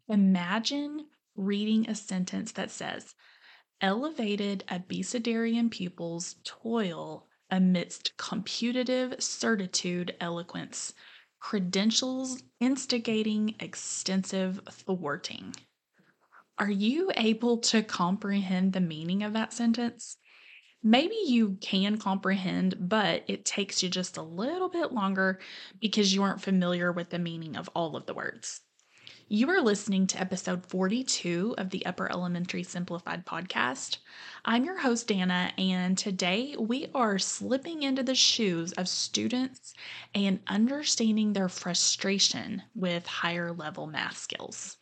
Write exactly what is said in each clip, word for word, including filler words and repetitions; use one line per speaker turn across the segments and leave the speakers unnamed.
Imagine reading a sentence that says, elevated abecedarian pupils toil amidst computative certitude eloquence, credentials instigating extensive thwarting. Are you able to comprehend the meaning of that sentence? Maybe you can comprehend, but it takes you just a little bit longer because you aren't familiar with the meaning of all of the words. You are listening to episode forty-two of the Upper Elementary Simplified podcast. I'm your host, Dana, and today we are slipping into the shoes of students and understanding their frustration with higher level math skills.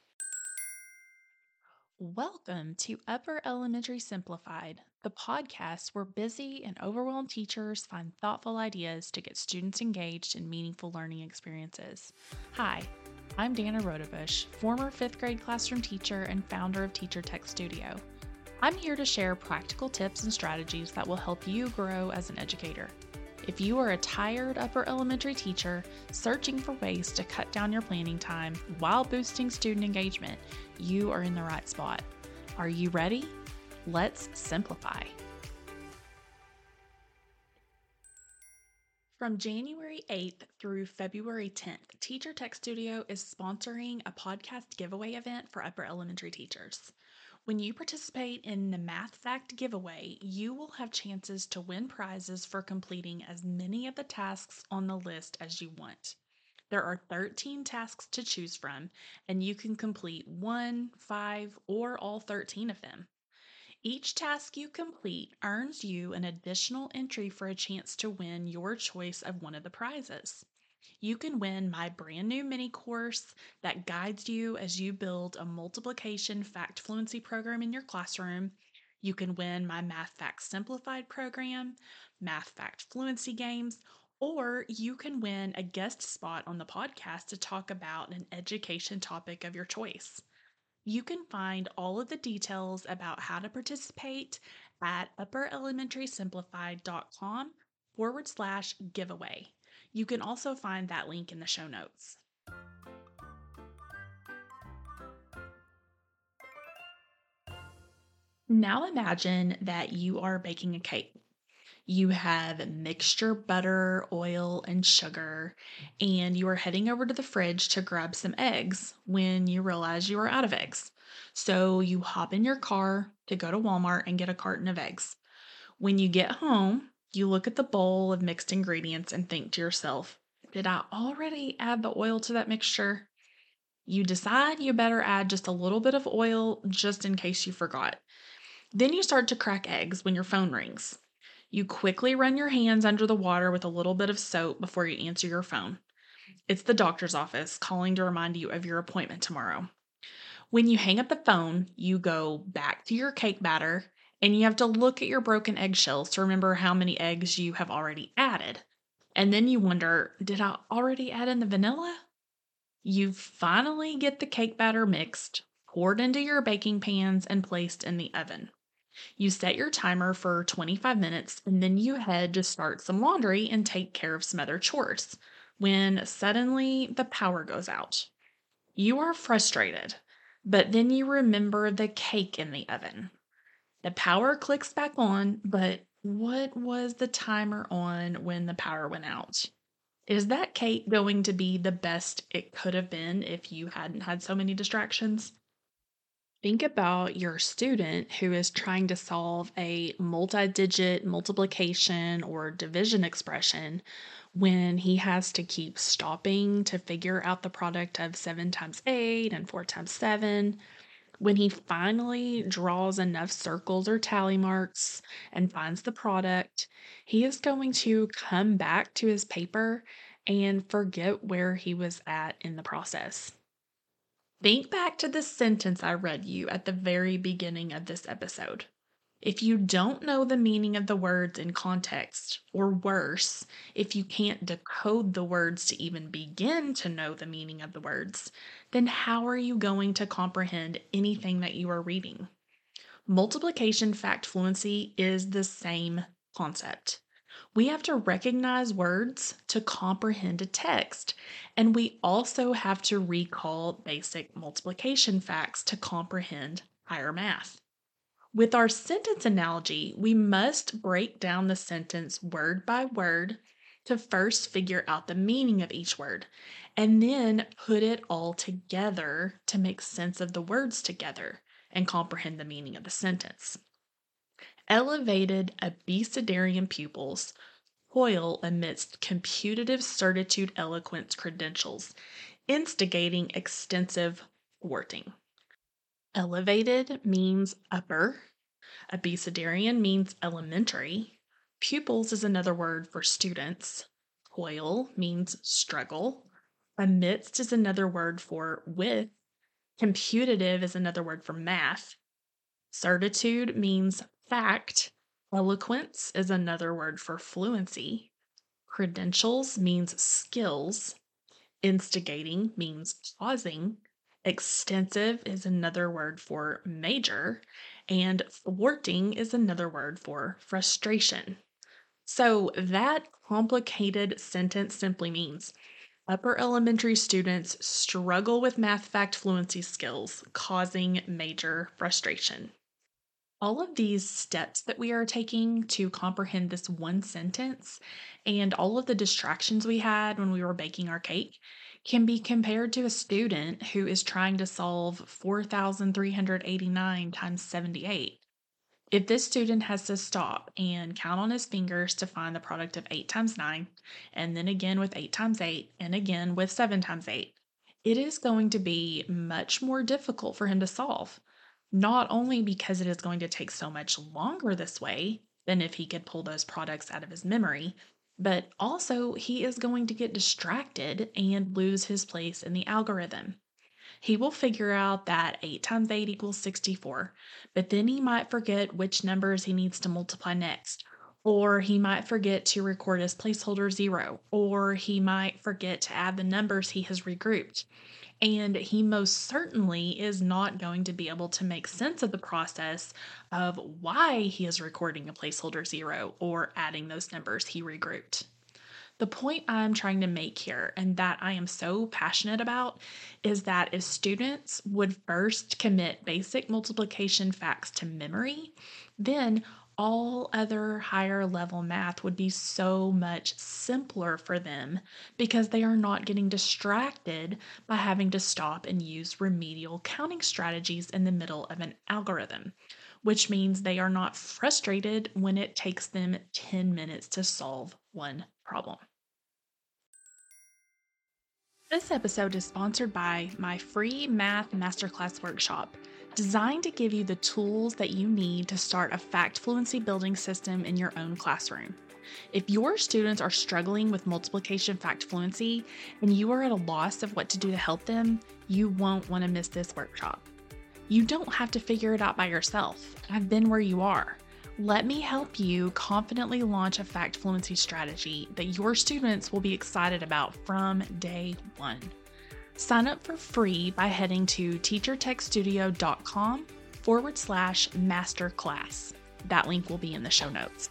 Welcome to Upper Elementary Simplified, the podcast where busy and overwhelmed teachers find thoughtful ideas to get students engaged in meaningful learning experiences. Hi, I'm Dana Rodebush, former fifth grade classroom teacher and founder of Teacher Tech Studio. I'm here to share practical tips and strategies that will help you grow as an educator. If you are a tired upper elementary teacher searching for ways to cut down your planning time while boosting student engagement, you are in the right spot. Are you ready? Let's simplify. From January eighth through February tenth, Teacher Tech Studio is sponsoring a podcast giveaway event for upper elementary teachers. When you participate in the Math Fact giveaway, you will have chances to win prizes for completing as many of the tasks on the list as you want. There are thirteen tasks to choose from, and you can complete one, five, or all thirteen of them. Each task you complete earns you an additional entry for a chance to win your choice of one of the prizes. You can win my brand new mini course that guides you as you build a multiplication fact fluency program in your classroom. You can win my Math Facts Simplified program, Math Fact Fluency games, or you can win a guest spot on the podcast to talk about an education topic of your choice. You can find all of the details about how to participate at upperelementarysimplified.com forward slash giveaway. You can also find that link in the show notes. Now imagine that you are baking a cake. You have mixture butter, oil, and sugar, and you are heading over to the fridge to grab some eggs when you realize you are out of eggs. So you hop in your car to go to Walmart and get a carton of eggs. When you get home, you look at the bowl of mixed ingredients and think to yourself, did I already add the oil to that mixture? You decide you better add just a little bit of oil just in case you forgot. Then you start to crack eggs when your phone rings. You quickly run your hands under the water with a little bit of soap before you answer your phone. It's the doctor's office calling to remind you of your appointment tomorrow. When you hang up the phone, you go back to your cake batter and you have to look at your broken eggshells to remember how many eggs you have already added. And then you wonder, did I already add in the vanilla? You finally get the cake batter mixed, poured into your baking pans, and placed in the oven. You set your timer for twenty-five minutes and then you head to start some laundry and take care of some other chores when suddenly the power goes out. You are frustrated, but then you remember the cake in the oven. The power clicks back on, but what was the timer on when the power went out? Is that cake going to be the best it could have been if you hadn't had so many distractions? Think about your student who is trying to solve a multi digit multiplication or division expression when he has to keep stopping to figure out the product of seven times eight and four times seven. When he finally draws enough circles or tally marks and finds the product, he is going to come back to his paper and forget where he was at in the process. Think back to the sentence I read you at the very beginning of this episode. If you don't know the meaning of the words in context, or worse, if you can't decode the words to even begin to know the meaning of the words, then how are you going to comprehend anything that you are reading? Multiplication fact fluency is the same concept. We have to recognize words to comprehend a text, and we also have to recall basic multiplication facts to comprehend higher math. With our sentence analogy, we must break down the sentence word by word to first figure out the meaning of each word, and then put it all together to make sense of the words together and comprehend the meaning of the sentence. Elevated abecedarian pupils toil amidst computative certitude eloquence credentials, instigating extensive thwarting. Elevated means upper. Abecedarian means elementary. Pupils is another word for students. Toil means struggle. Amidst is another word for with. Computative is another word for math. Certitude means fact. Eloquence is another word for fluency. Credentials means skills. Instigating means causing. Extensive is another word for major. And thwarting is another word for frustration. So that complicated sentence simply means upper elementary students struggle with math fact fluency skills, causing major frustration. All of these steps that we are taking to comprehend this one sentence and all of the distractions we had when we were baking our cake can be compared to a student who is trying to solve four thousand three hundred eighty-nine times seventy-eight. If this student has to stop and count on his fingers to find the product of eight times nine, and then again with eight times eight, and again with seven times eight, it is going to be much more difficult for him to solve. Not only because it is going to take so much longer this way than if he could pull those products out of his memory, but also he is going to get distracted and lose his place in the algorithm. He will figure out that eight times eight equals sixty-four, but then he might forget which numbers he needs to multiply next, or he might forget to record as placeholder zero, or he might forget to add the numbers he has regrouped. And he most certainly is not going to be able to make sense of the process of why he is recording a placeholder zero or adding those numbers he regrouped. The point I'm trying to make here, and that I am so passionate about, is that if students would first commit basic multiplication facts to memory, then all other higher level math would be so much simpler for them because they are not getting distracted by having to stop and use remedial counting strategies in the middle of an algorithm, which means they are not frustrated when it takes them ten minutes to solve one problem. This episode is sponsored by my free Math Masterclass workshop, designed to give you the tools that you need to start a fact fluency building system in your own classroom. If your students are struggling with multiplication fact fluency and you are at a loss of what to do to help them, you won't want to miss this workshop. You don't have to figure it out by yourself. I've been where you are. Let me help you confidently launch a fact fluency strategy that your students will be excited about from day one. Sign up for free by heading to teachertechstudio.com forward slash masterclass. That link will be in the show notes.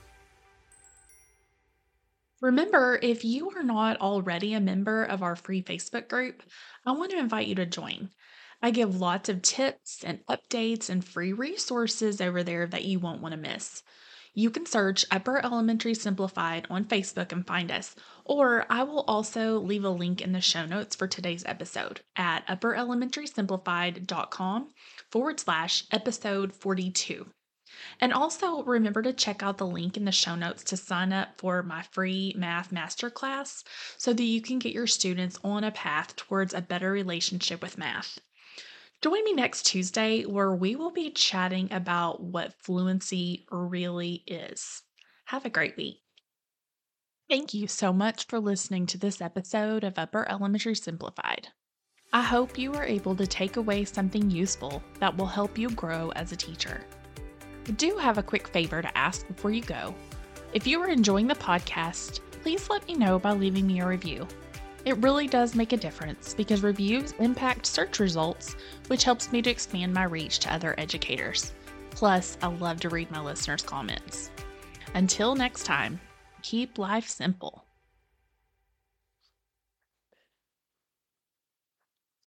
Remember, if you are not already a member of our free Facebook group, I want to invite you to join. I give lots of tips and updates and free resources over there that you won't want to miss. You can search Upper Elementary Simplified on Facebook and find us, or I will also leave a link in the show notes for today's episode at upperelementarysimplified.com forward slash episode 42. And also remember to check out the link in the show notes to sign up for my free Math Masterclass so that you can get your students on a path towards a better relationship with math. Join me next Tuesday where we will be chatting about what fluency really is. Have a great week. Thank you so much for listening to this episode of Upper Elementary Simplified. I hope you are able to take away something useful that will help you grow as a teacher. I do have a quick favor to ask before you go. If you are enjoying the podcast, please let me know by leaving me a review. It really does make a difference because reviews impact search results, which helps me to expand my reach to other educators. Plus, I love to read my listeners' comments. Until next time, keep life simple.